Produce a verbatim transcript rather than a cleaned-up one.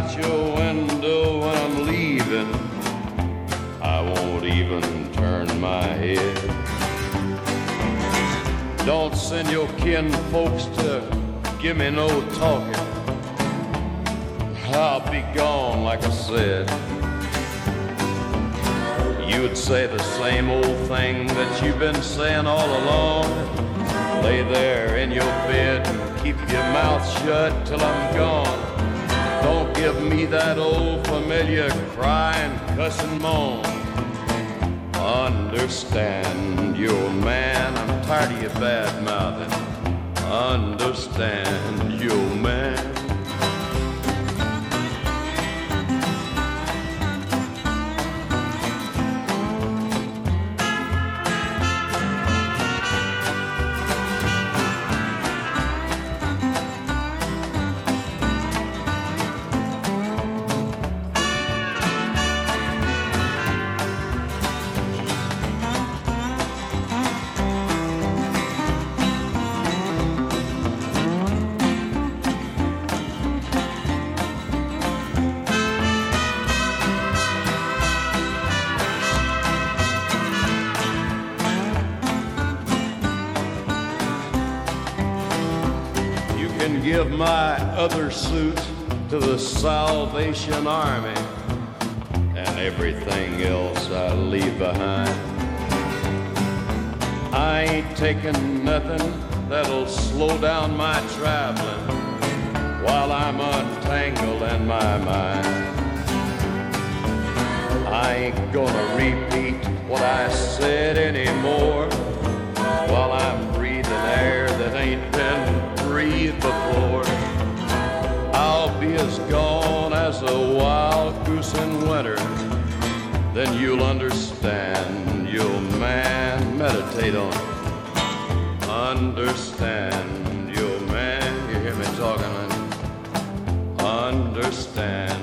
out your window when I'm leaving, I won't even turn my head. Don't send your kin folks to give me no talking. I'll be gone, like I said. You'd say the same old thing that you've been saying all along. Lay there in your bed and keep your mouth shut till I'm gone. Don't give me that old familiar crying, cussing moan. Understand, you old man, I'm tired of your bad mouthing. Understand, you old man. Can give my other suit to the Salvation Army, and everything else I leave behind. I ain't taking nothing that'll slow down my traveling while I'm untangled in my mind. I ain't gonna repeat what I said anymore while I'm breathing air that ain't been breathed before. I'll be as gone as a wild goose in winter. Then you'll understand, you'll man, meditate on it. Understand, you'll man, you hear me talking, understand.